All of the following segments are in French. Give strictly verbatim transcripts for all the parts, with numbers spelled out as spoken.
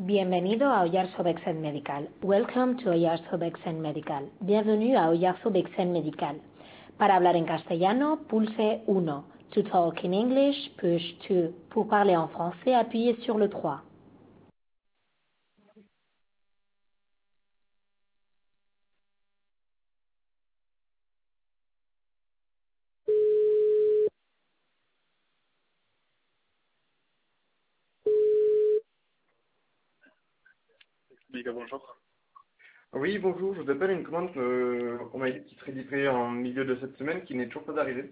Bienvenido a Oyarzo-Bexen Medical. Welcome to Oyarzo-Bexen Medical. Bienvenue à Oyarzo-Bexen Medical. Para hablar en castellano, pulse uno. To talk in English, push two. Pour parler en français, appuyez sur le trois. Biga, bonjour. Oui, bonjour, je vous appelle une commande euh, on m'a dit qui serait livrée en milieu de cette semaine, qui n'est toujours pas arrivée.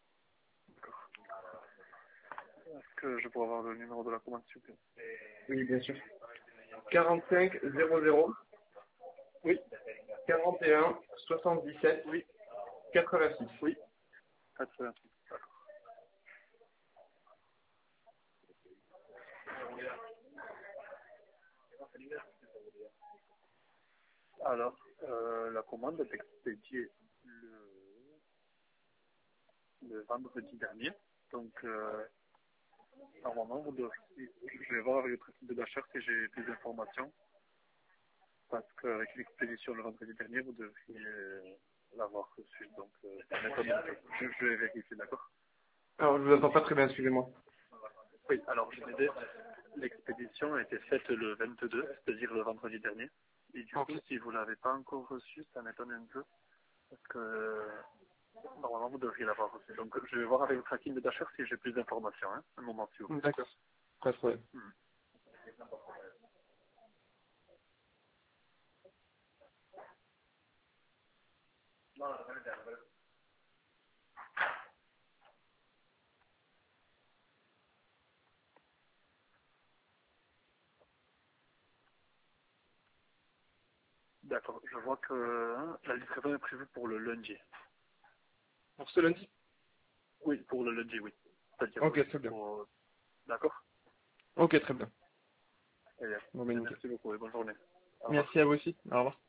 Est-ce que je pourrais avoir le numéro de la commande, s'il vous plaît? Oui, bien sûr. quarante-cinq zéro zéro, Oui, quarante et un, soixante-dix-sept, oui, quatre-vingt-six. oui. quatre-vingt-six. D'accord. Alors, euh, la commande est expédiée le, le vendredi dernier. Donc, euh, normalement, vous devez, je vais voir avec le traitement de l'achat si j'ai plus d'informations. Parce qu'avec l'expédition le vendredi dernier, vous devriez euh, l'avoir reçu. Donc, euh, ça m'étonne un peu. je, je vais vérifier, d'accord? Alors, je vous entends pas très bien, excusez-moi. Oui, alors je disais, l'expédition a été faite le vingt-deux, c'est-à-dire le vendredi dernier. Et du Ok. coup, si vous ne l'avez pas encore reçu, ça m'étonne un peu. Parce que euh, normalement, vous devriez l'avoir reçu. Donc je vais voir avec le tracking de Dasher si j'ai plus d'informations. Hein. Un moment, s'il vous plaît. D'accord, pas de problème. Hmm. D'accord, je vois que hein, la livraison est prévue pour le lundi. Pour ce lundi? Oui, pour le lundi, oui. C'est-à-dire, oui. Ok, très bien. Pour- D'accord. Ok, très bien. Eh bien, Bon, ben, nickel. merci beaucoup et bonne journée. Au revoir. Merci à vous aussi, au revoir.